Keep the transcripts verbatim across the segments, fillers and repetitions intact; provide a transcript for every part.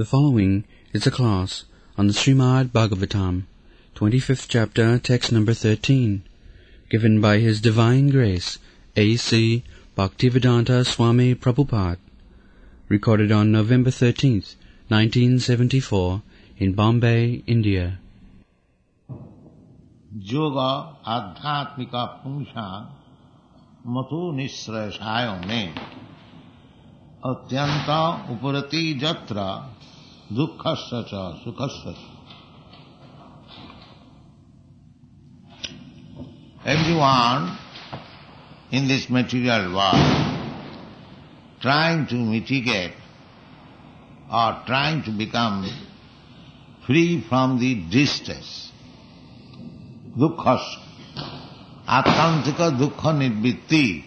The following is a class on the Srimad Bhagavatam, twenty-fifth chapter, text number thirteen, given by His Divine Grace, A C Bhaktivedanta Swami Prabhupada, recorded on November thirteenth, nineteen seventy-four, in Bombay, India. Yoga Adhyatmika Pungsha Matu Nisrashayo Me Atyanta Uparati Jatra Dukkhasya Cha Sukhasya. Everyone in this material world trying to mitigate or trying to become free from the distress, dukkhas, attantika dukkha nirvitti.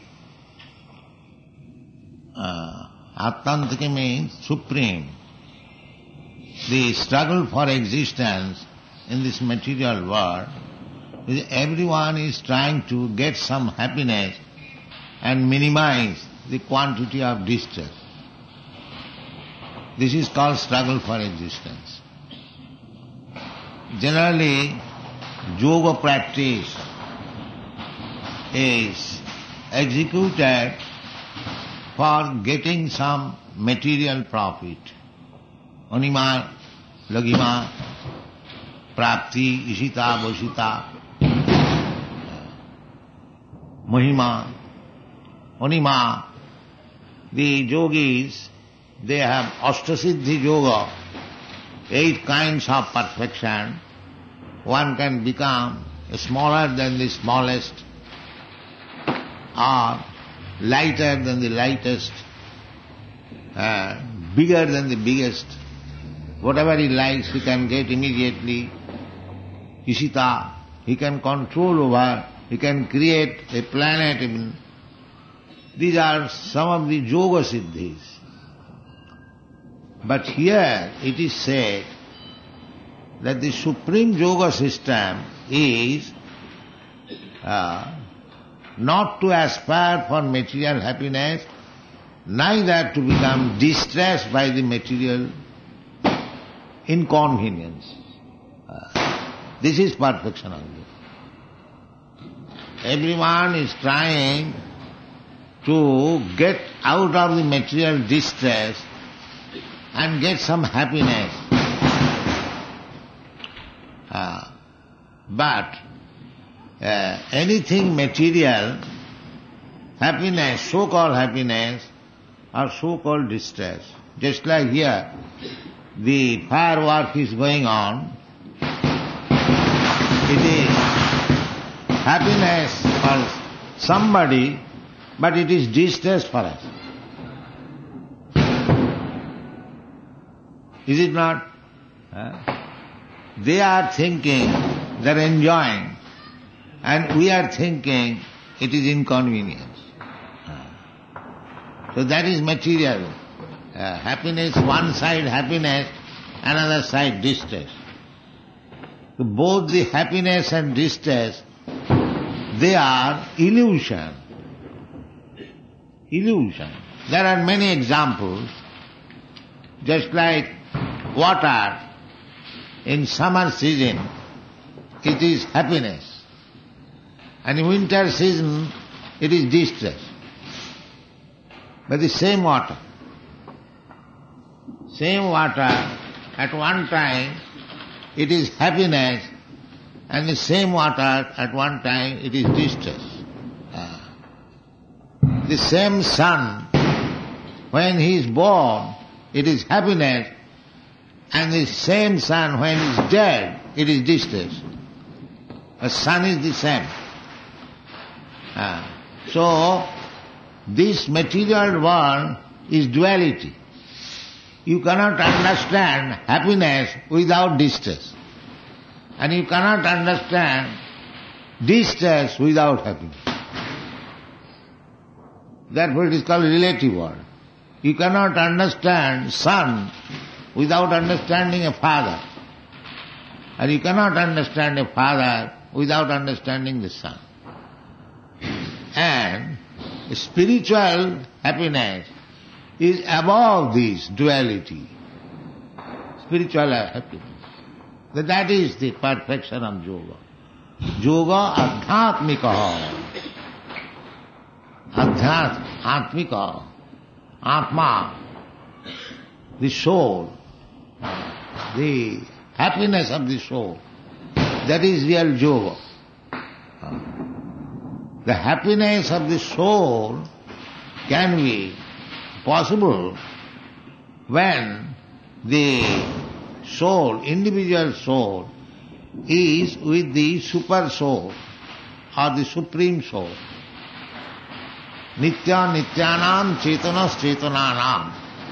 Uh, attantika means supreme. The struggle for existence in this material world, everyone is trying to get some happiness and minimize the quantity of distress. This is called struggle for existence. Generally, yoga practice is executed for getting some material profit. Anima, lagima, prapti, ishita, boshita, mahima, anima. The yogis, they have Ashtasiddhi yoga, eight kinds of perfection. One can become smaller than the smallest, or lighter than the lightest, uh, bigger than the biggest. Whatever he likes, he can get immediately. Ishita, he can control over, he can create a planet even. These are some of the yoga siddhis. But here it is said that the supreme yoga system is uh, not to aspire for material happiness, neither to become distressed by the material inconvenience. Uh, this is perfection only. Everyone is trying to get out of the material distress and get some happiness. Uh, but uh, anything material, happiness, so-called happiness, or so-called distress. Just like here, the firework is going on. It is happiness for somebody, but it is distress for us. Is it not? Uh, they are thinking they are enjoying, and we are thinking it is inconvenience. Uh, so that is material. Uh, happiness, one side happiness, another side distress. So both the happiness and distress, they are illusion. Illusion. There are many examples, just like water in summer season, it is happiness. And in winter season, it is distress. But the same water. Same water, at one time it is happiness, and the same water at one time it is distress. Uh, the same sun, when he is born, it is happiness, and the same sun when he is dead, it is distress. The sun is the same. Uh, so, this material world is duality. You cannot understand happiness without distress. And you cannot understand distress without happiness. Therefore it is called relative world. You cannot understand son without understanding a father. And you cannot understand a father without understanding the son. And spiritual happiness is above this duality. spiritual happiness. That that is the perfection of yoga. Yoga adhyatmika. Adhyat, atmika, atma, the soul, the happiness of the soul. That is real yoga. The happiness of the soul can be possible when the soul, individual soul, is with the super soul or the supreme soul. Nitya nityanam chetanas chetananam.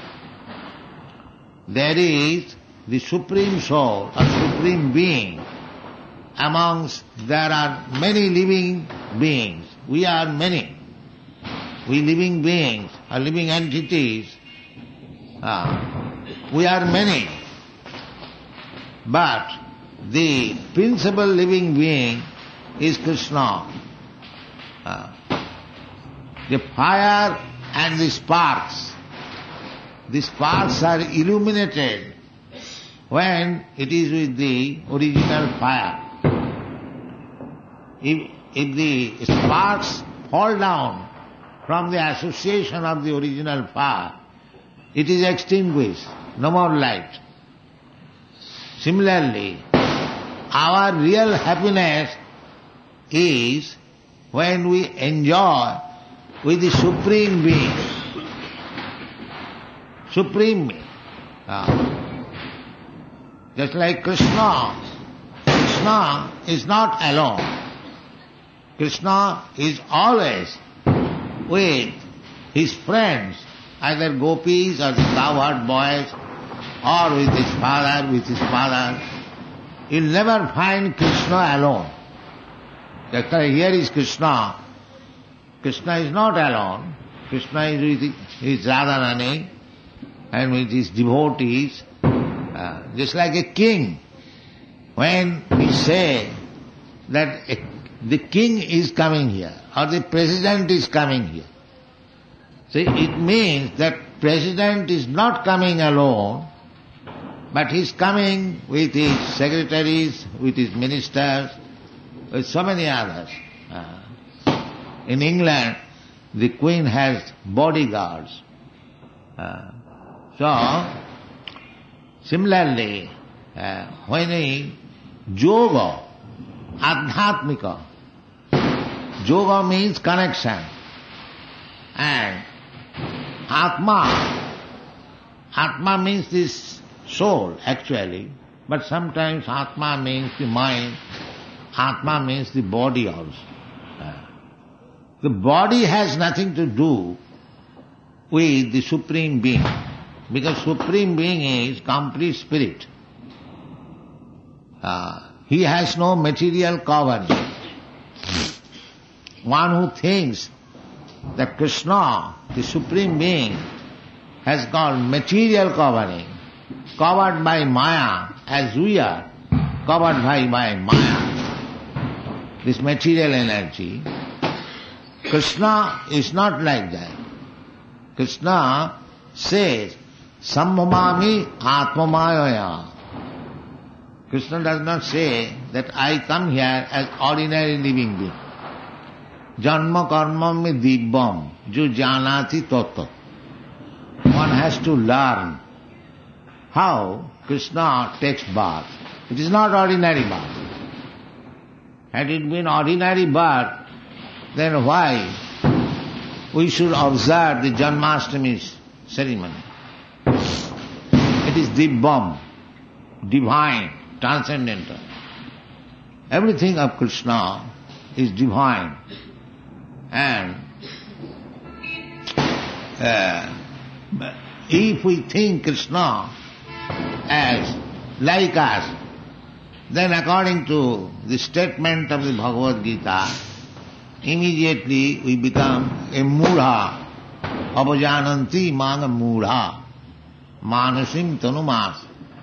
There is the supreme soul or supreme being. Amongst there are many living beings. We are many. We living beings or living entities. Uh, we are many. But the principal living being is Krishna. Uh, the fire and the sparks. The sparks are illuminated when it is with the original fire. If, if the sparks fall down from the association of the original fire, it is extinguished, no more light. Similarly, our real happiness is when we enjoy with the Supreme Being. Supreme Being. Ah. Just like Krishna. Krishna is not alone. Krishna is always with his friends, either gopis or the cowherd boys, or with his father, with his father. You'll never find Krishna alone. Here is Krishna. Krishna is not alone. Krishna is with his Radharani and with his devotees, uh, just like a king. When we say that a, the king is coming here, or the president is coming here, see, it means that president is not coming alone, but he is coming with his secretaries, with his ministers, with so many others. Uh, in England, the Queen has bodyguards. Uh, so, similarly, uh, when we yoga, adhyatmika, yoga means connection, and atma, atma means this soul actually, but sometimes atma means the mind, atma means the body also. Uh, the body has nothing to do with the Supreme Being, because Supreme Being is complete spirit. Uh, he has no material covering. One who thinks that Krishna, the Supreme Being, has got material covering, covered by Maya, as we are covered by, by Maya, this material energy. Krishna is not like that. Krishna says, Sambhamami Atmamayaya. Krishna does not say that I come here as ordinary living being. Janma karma me dibbam, jo janati tattva. One has to learn how Krishna takes birth. It is not ordinary birth. Had it been ordinary birth, then why we should observe the Janmashtami ceremony? It is dibbam, divine, transcendental. Everything of Krishna is divine. And uh, if we think Krishna as like us, then according to the statement of the Bhagavad Gita, immediately we become a mudha, apajananti manga mudha, manasim tanumas.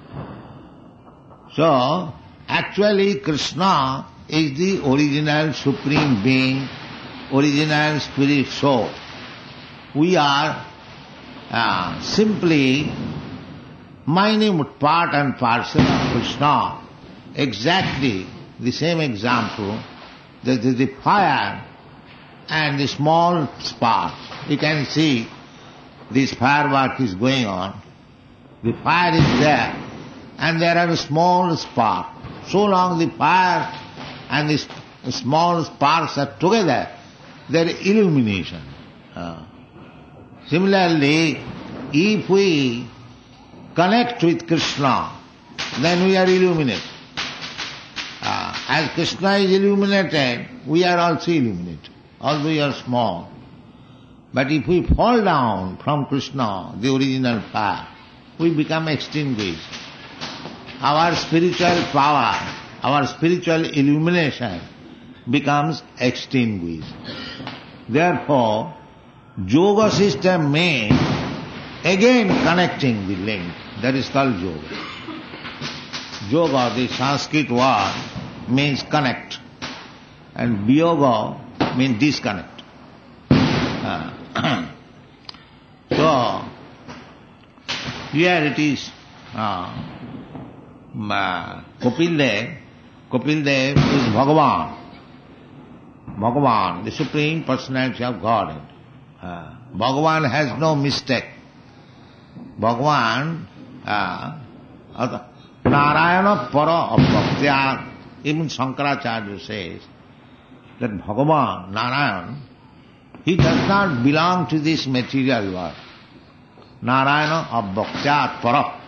So, actually Krishna is the original Supreme Being, original spirit soul. We are uh, simply minute part and parcel of Krishna. Exactly the same example, the, the, the fire and the small spark. You can see this firework is going on. The fire is there and there are a small spark. So long the fire and the small sparks are together, there is illumination. Uh, similarly, if we connect with Krishna, then we are illuminated. Uh, as Krishna is illuminated, we are also illuminated, although we are small. But if we fall down from Krishna, the original fire, we become extinguished. Our spiritual power, our spiritual illumination becomes extinguished. Therefore, yoga system means again connecting the link. That is called yoga. Yoga, the Sanskrit word, means connect. And viyoga means disconnect. Uh, so, here it is uh, uh, Kapil Dev. Kapil Dev is Bhagavan. Bhagavan, the Supreme Personality of Godhead. Uh, Bhagavan has no mistake. Bhagavan, uh, Narayana Para Abhaktya, even Shankaracharya says that Bhagavan, Narayan, he does not belong to this material world. Narayana Abhaktya Para.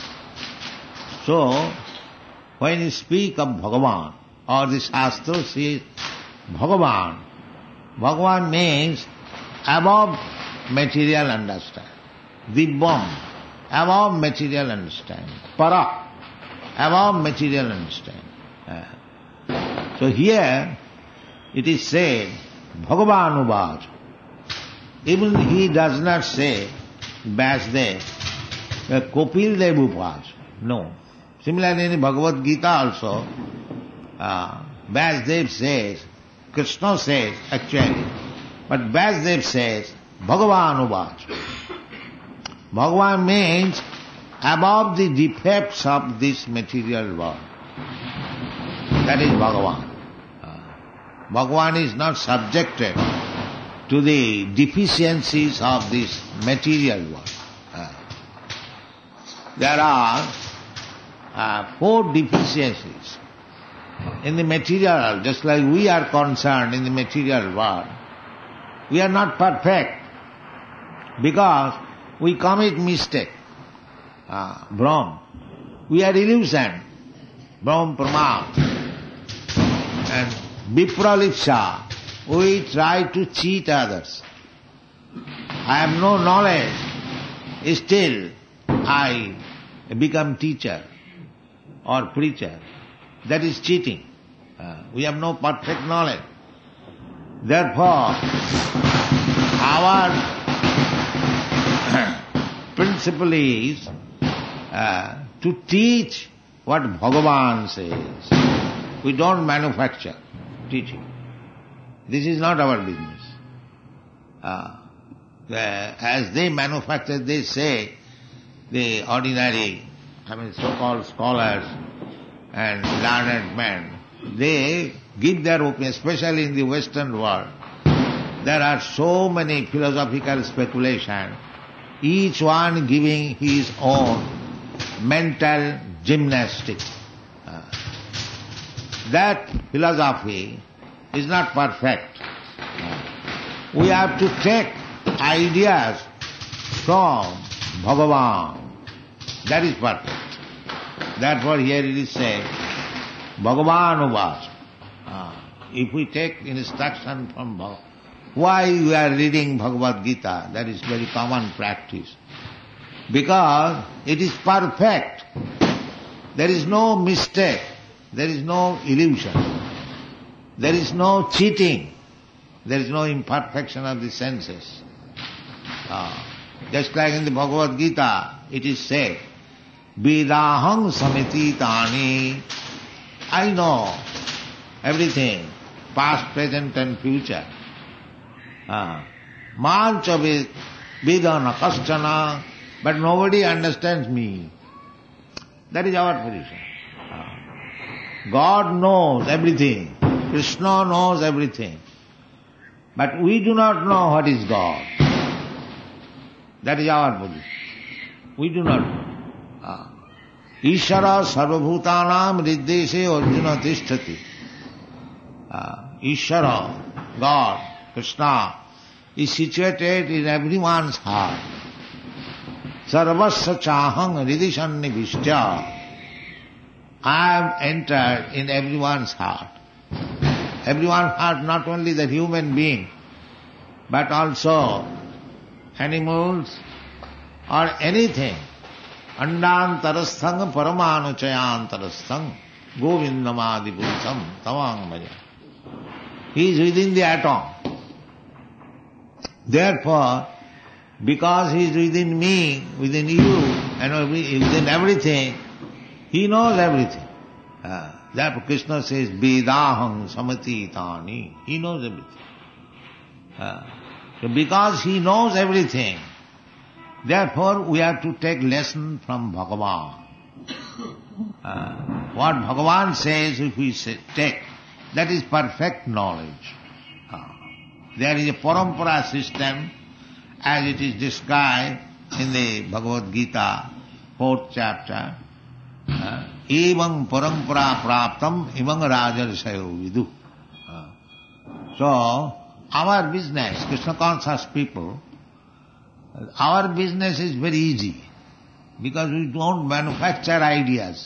So, when you speak of Bhagavan, or the Shastra says Bhagavan, Bhagavan means above material understanding. Dibbam, above material understanding. Para, above material understanding. Uh, so here it is said, Bhagavan Uvaj. Even he does not say Vyasdev, uh, Kapil Dev Uvaj. No. Similarly in Bhagavad Gita also, uh, Vyasdev says, Krishna says actually, but Vyasdev says, Bhagavan Uvaj. Bhagavan means above the defects of this material world. That is Bhagavan. Uh, Bhagavan is not subjected to the deficiencies of this material world. Uh, there are uh, four deficiencies in the material world, just like we are concerned in the material world. We are not perfect because we commit mistake. Uh, Brahm. We are illusion. Brahm Pramad. And Vipralipsa. We try to cheat others. I have no knowledge. Still, I become teacher or preacher. That is cheating. Uh, we have no perfect knowledge. Therefore, our principle is uh, to teach what Bhagavan says. We don't manufacture teaching. This is not our business. Uh, as they manufacture, they say, the ordinary, I mean so-called scholars and learned men, they give their opinion, especially in the Western world. There are so many philosophical speculations, each one giving his own mental gymnastics. Uh, that philosophy is not perfect. Uh, we have to take ideas from Bhagavan. That is perfect. Therefore here it is said, Bhagavan Uvaj. Uh, if we take instruction from Bhagavan, why we are reading Bhagavad Gita? That is very common practice. Because it is perfect. There is no mistake. There is no illusion. There is no cheating. There is no imperfection of the senses. Uh, just like in the Bhagavad Gita, it is said, Vedaham samiti tani. I know everything, past, present and future. Mancha vedana kaschana, but nobody understands me. That is our position. God knows everything. Krishna knows everything. But we do not know what is God. That is our position. We do not know. Ah. Ishara sarvabhutanam riddeshe arjuna tishtati. Ah. Ishara, God, Krishna, is situated in everyone's heart. Sarvasya chahang ridisannivishya. I have entered in everyone's heart. Everyone's heart, not only the human being, but also animals or anything. Andantarasthang paramanuchayantarasthang govindamadi purusham tamang maya. He is within the atom. Therefore, because he is within me, within you, and within everything, he knows everything. Uh, therefore Krishna says, Vedaham samatitani. He knows everything. Uh, so because he knows everything, therefore we have to take lesson from Bhagavan. Uh, what Bhagavan says, if we say, take, that is perfect knowledge. Uh, there is a parampara system, as it is described in the Bhagavad Gita, fourth chapter. Uh, Evam parampara praptam imam rajarsayo vidu. Uh, so, our business, Krishna conscious people, our business is very easy because we don't manufacture ideas.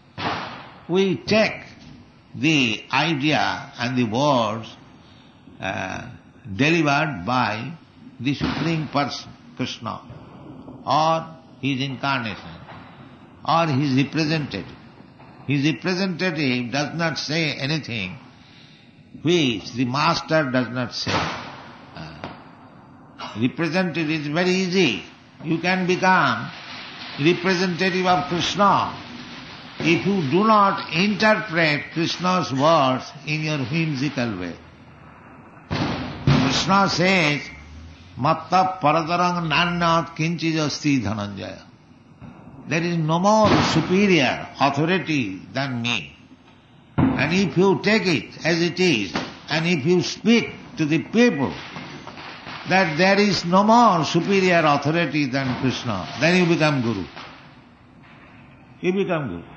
We take the idea and the words uh, delivered by the Supreme Person, Krishna, or His incarnation, or His representative. His representative does not say anything which the master does not say. Uh, representative is very easy. You can become representative of Krishna if you do not interpret Krishna's words in your whimsical way. Krishna says, Matta paradarang nanyat kinchijasti dhananjaya. There is no more superior authority than me. And if you take it as it is, and if you speak to the people that there is no more superior authority than Krishna, then you become Guru. You become Guru.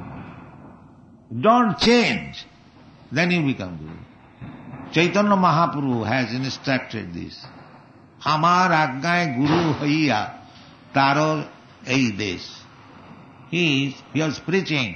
Don't change, then you become Guru. Chaitanya Mahaprabhu has instructed this. Amar agnay Guru haiya taro ei desh. He is, he was preaching.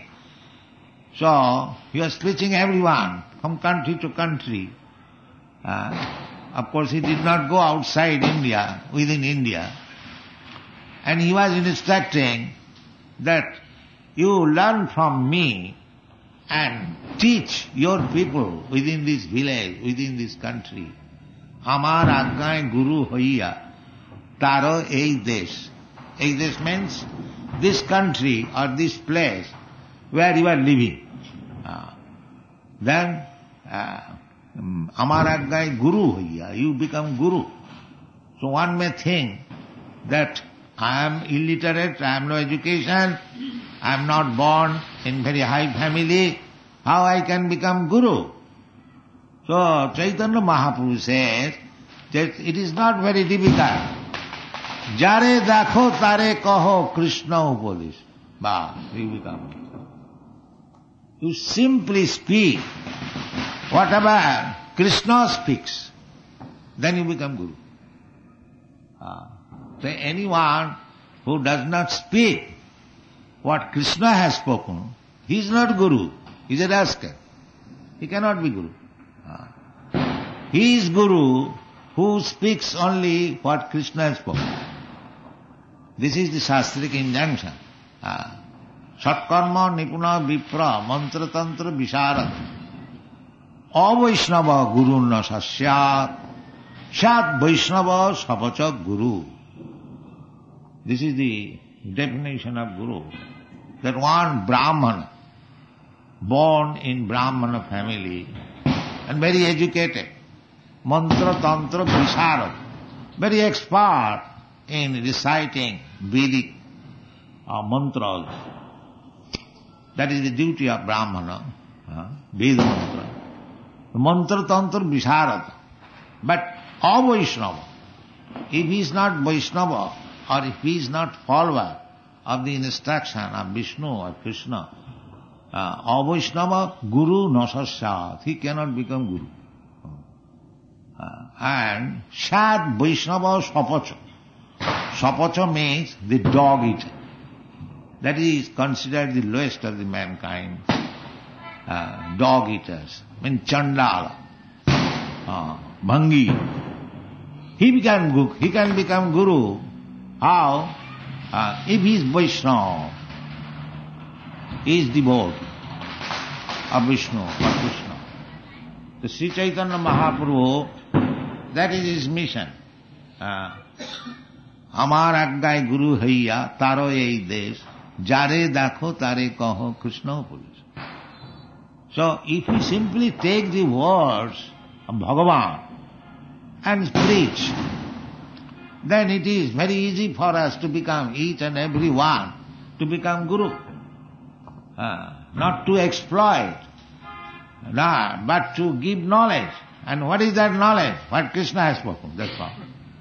So, he was preaching everyone from country to country. Uh, of course, he did not go outside India, within India. And he was instructing that you learn from me and teach your people within this village, within this country. Amar agnay Guru haiya taro ei desh. Ei desh means this country or this place where you are living. Uh, then, uh, Amar agnay Guru haiya, you become Guru. So one may think that I am illiterate, I have no education, I am not born in very high family, how I can become Guru? So Chaitanya Mahaprabhu says that it is not very difficult. Jare dakho tare kaho Krishna upadis. Bah, you become. You simply speak whatever Krishna speaks, then you become Guru. Ah. So anyone who does not speak what Krishna has spoken, he is not Guru. He is a rascal. He cannot be Guru. Ah. He is Guru who speaks only what Krishna has spoken. This is the Shastric injunction. Ah. Satkarma nipuna vipra mantra tantra visharad avaishnava gurunna sasyat shat vaishnava sapacha guru. This is the definition of Guru. That one Brahmana, born in Brahmana family and very educated, mantra tantra visharad, very expert in reciting Vedic uh, mantras, That is the duty of Brahmana, uh, Veda mantra. Mantra tantra visharata. But a Vaishnava, if he is not Vaishnava, or if he is not follower of the instruction of Vishnu or Krishna, uh, a Vaishnava Guru nasasyat, he cannot become Guru. Uh, and Shat Vaishnava Sapacha. Sapacha means the dog eater. That is considered the lowest of the mankind. Uh, dog eaters. I mean Chandala, uh, Bhangi. He became, he can become Guru. How? Uh, if he is Vaishnava, he is devotee of Vishnu or Krishna. The Sri Chaitanya Mahaprabhu, that is his mission. Amar aggai Guru haiya taro ei desh, jare dakho tare kaho Krishna police. So if we simply take the words of Bhagavan and preach, then it is very easy for us to become, each and every one, to become Guru. Uh, not to exploit, no, but to give knowledge. And what is that knowledge? What Krishna has spoken, that's all.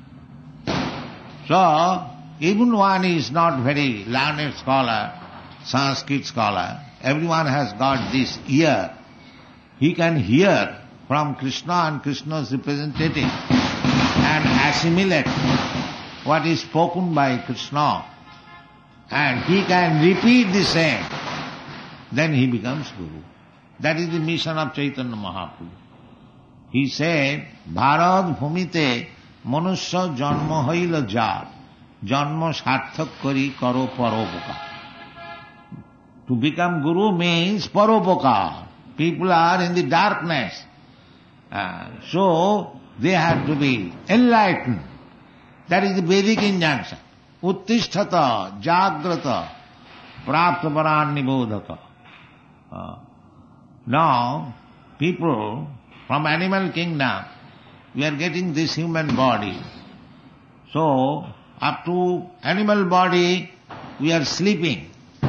So, even one is not very learned scholar, Sanskrit scholar, everyone has got this ear. He can hear from Krishna and Krishna's representative and assimilate what is spoken by Krishna, and he can repeat the same, then he becomes Guru. That is the mission of Chaitanya Mahaprabhu. He said, Bharat bhumite manusya janma hoila jar, janma sarthak kari karo paropoka. To become Guru means paropoka. People are in the darkness. Uh, so, they have to be enlightened. That is the Vedic injunction. Uttisthata, jagrata, praptaparan nibodhata. Uh, now, people from animal kingdom, we are getting this human body. So, up to animal body, we are sleeping.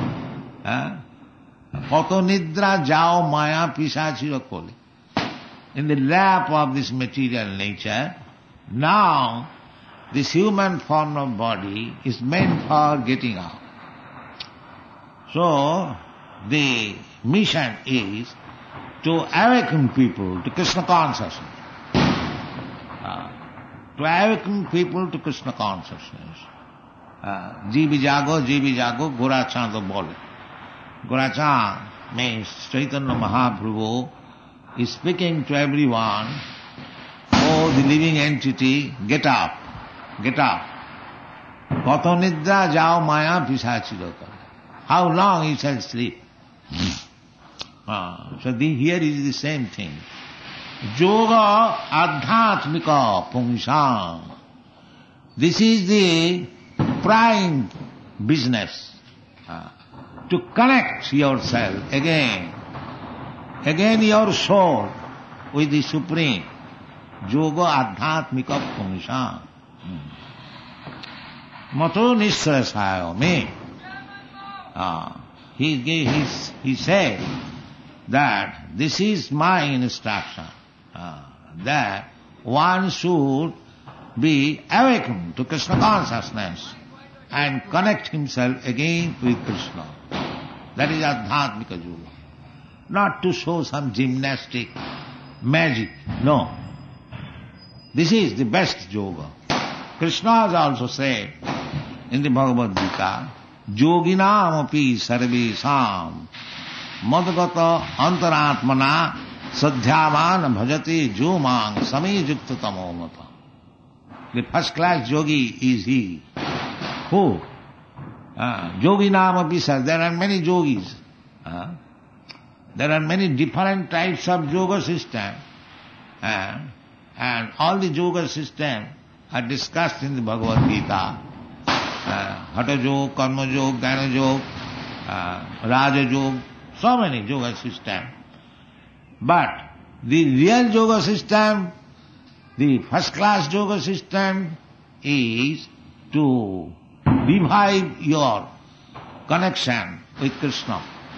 Koto nidra jao maya pisachira koli. In the lap of this material nature, now this human form of body is meant for getting out. So, the mission is to awaken people to Krishna consciousness. Uh, to awaken people to Krishna consciousness. Jivi jago, jivi jago, Gorachan to bole. Gorachan means Chaitanya Mahaprabhu is speaking to everyone, oh the living entity, get up, get up. Kato nidra jao maya pisachirata. How long you shall sleep? Uh, so the, here is the same thing. Yoga adhyatmika pungsam. This is the prime business. Uh, to connect yourself again, again your soul with the Supreme. Yoga adhyatmika pungsam. Mato nisrasayo me. Uh, he, he, he said that this is my instruction, uh, that one should be awakened to Krishna consciousness and connect himself again with Krishna. That is Adhyatmika Yoga. Not to show some gymnastic magic, no. This is the best yoga. Krishna has also said in the Bhagavad Gita, Yoginam api sarvesam madgata antaratmana sadhyavan bhajati jomang samijukta tamomata. The first class yogi is he. Who? Uh, Yoginam api sarvesam. There are many yogis. Uh, there are many different types of yoga system. Uh, and all the yoga system are discussed in the Bhagavad Gita. Uh, Hatha Yoga, Karma Yoga, Jnana Yoga, uh, Raja Yoga, so many yoga systems. But the real yoga system, the first class yoga system is to revive your connection with Krishna.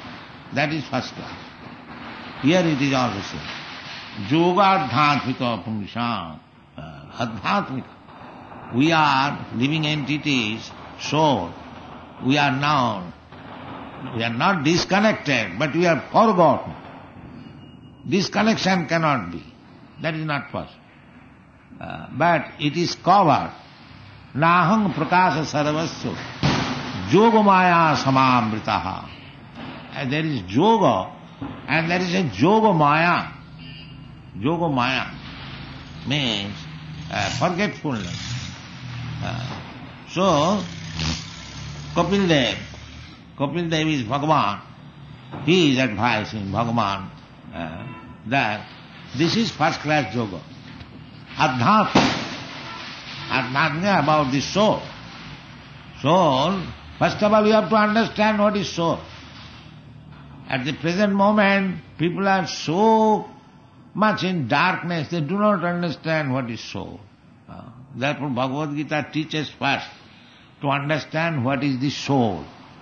That is first class. Here it is all the same. Yoga adhyatmika pungsam. Adhyatmika. We are living entities, soul. We are now, we are not disconnected, but we are forgotten. Disconnection cannot be. That is not possible. Uh, but it is covered. Nahang prakasa sarvasya yoga maya samamritaha. And there is yoga, and there is a yoga maya. Yoga maya means uh, forgetfulness. Uh, so, Kapil Dev, Kapil Dev is Bhagavan. He is advising Bhagavan uh, that this is first class yoga. Adhyatma. Adhyatma about the soul. Soul, first of all you have to understand what is soul. At the present moment, people are so much in darkness, they do not understand what is soul. Uh, therefore Bhagavad Gita teaches first to understand what is the soul.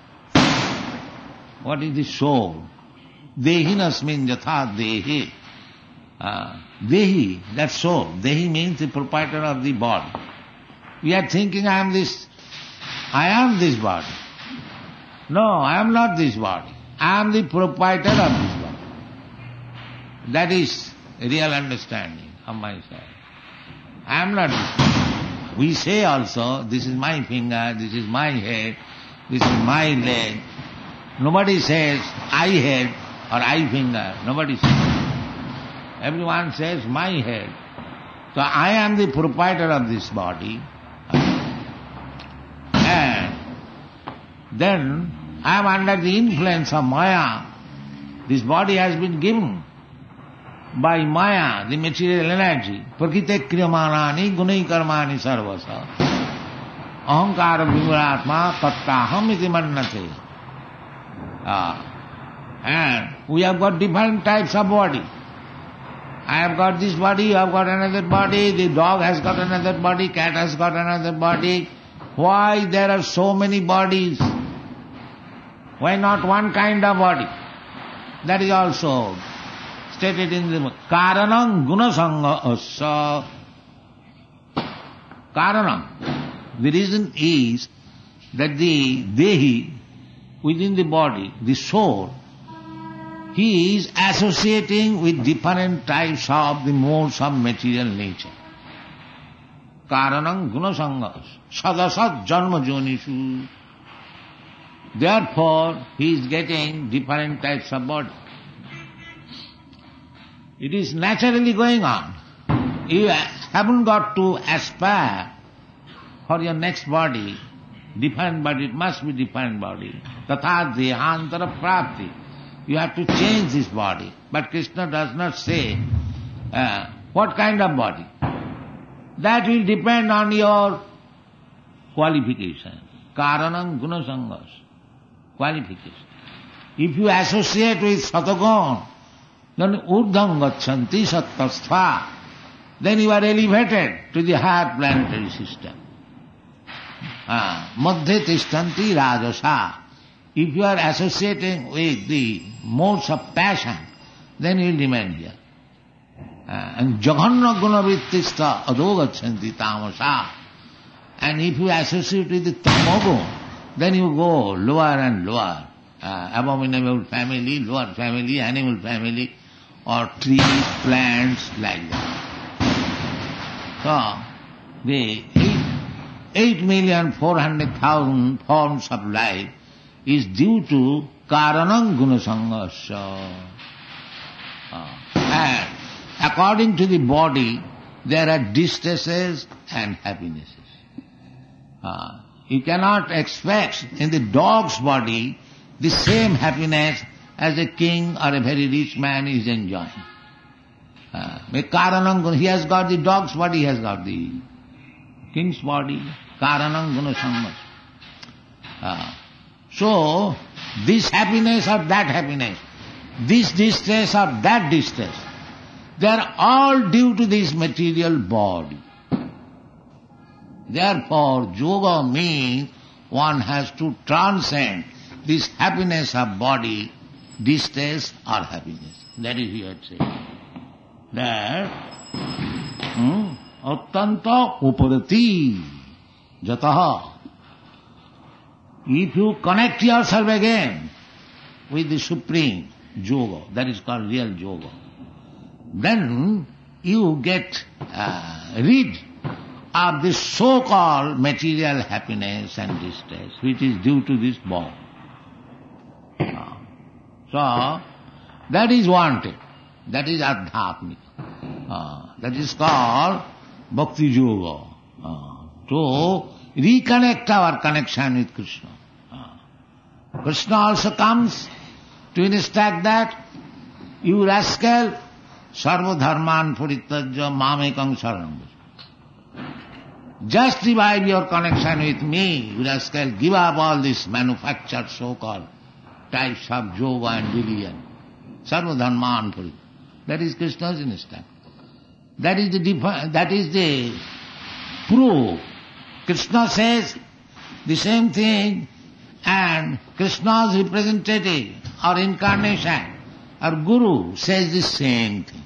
What is the soul? Dehinasmin yatha dehi. Uh, dehi, that's soul. Dehi means the proprietor of the body. We are thinking I am this, I am this body. No, I am not this body. I am the proprietor of this body. That is real understanding of myself. I am not this body. We say also, this is my finger, this is my head, this is my leg. Nobody says I head or I finger. Nobody says. Everyone says my head. So I am the proprietor of this body. And then I am under the influence of Maya. This body has been given by Maya, the material energy. Prakite kriyamanani gunai karmani sarvasa. Ahankara vimuratma tattaham iti mannate. Ah. And we have got different types of body. I have got this body, you have got another body, the dog has got another body, cat has got another body. Why there are so many bodies? Why not one kind of body? That is also stated in the Karanam Gunasanga Asa. Karanam. The reason is that the Dehi, within the body, the soul, he is associating with different types of the modes of material nature. Karanam Gunasangas. Sadasat Janma Jonishu. Therefore, he is getting different types of body. It is naturally going on. You haven't got to aspire for your next body, different body, it must be different body. Tatha dehantara prapti. You have to change this body. But Krishna does not say uh, what kind of body. That will depend on your qualification. Karanam gunasangas. Qualification. If you associate with Satagun, then urdham gachanti sattastha, then you are elevated to the higher planetary system. Madhya tishtanti rajasa. If you are associating with the modes of passion, then you will remain here. Uh, and jaganna gunavittista adogachanti tamasa. And if you associate with the tamogun, then you go lower and lower. Uh, abominable family, lower family, animal family, or trees, plants, like that. So, the eight, eight million four hundred thousand forms of life is due to karanam gunasangasya. Uh, and according to the body, there are distresses and happinesses. Uh, you cannot expect in the dog's body the same happiness as a king or a very rich man is enjoying. Uh, karanam, he has got the dog's body, he has got the king's body. Karanam gunasangasya. Uh, So, this happiness or that happiness, this distress or that distress, they are all due to this material body. Therefore, yoga means one has to transcend this happiness of body distress or happiness. That is he had said. That hmm, attanta upadati jataha. If you connect yourself again with the Supreme Yoga, that is called real Yoga, then you get uh, rid of this so-called material happiness and distress, which is due to this body. Uh, so, that is wanted. That is adhyatmika. Uh, that is called bhakti yoga. Uh, to reconnect our connection with Krishna. Uh, Krishna also comes to instruct that, you rascal, sarva dharman parityajya mamekam saranam. Just revive your connection with me, you rascal, give up all this manufactured so-called types of yoga and religion. Sarva dharman parityajya. That is Krishna's instruction. That is the defi- that is the proof. Krishna says the same thing, and Krishna's representative or incarnation or guru says the same thing.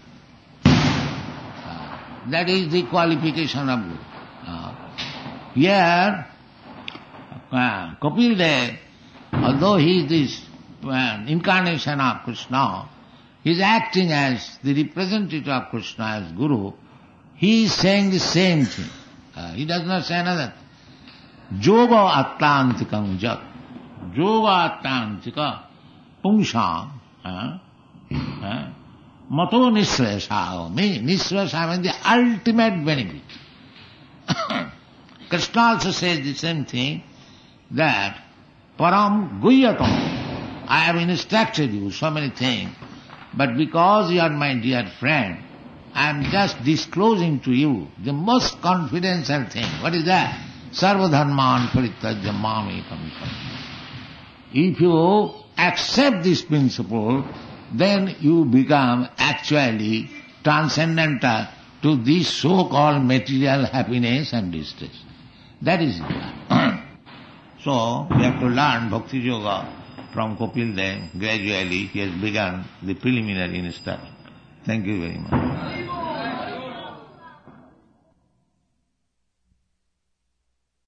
Uh, that is the qualification of guru. Uh, here, uh, Kapil Dev, although he is this uh, incarnation of Krishna, he is acting as the representative of Krishna as guru, he is saying the same thing. Uh, he does not say another. Yoga attantikam jat. Yoga attantika pungsam. Uh, uh, mato nisrasha. Nisrasha means the ultimate benefit. Krishna also says the same thing, that param guyatam. I have instructed you so many things, but because you are my dear friend, I am just disclosing to you the most confidential thing. What is that? Sarva dharman parityajya mamekam saranam. If you accept this principle, then you become actually transcendental to this so-called material happiness and distress. That is it. So, we have to learn Bhakti Yoga from Kapil Dev. Gradually, he has begun the preliminary instruction. Thank you very much.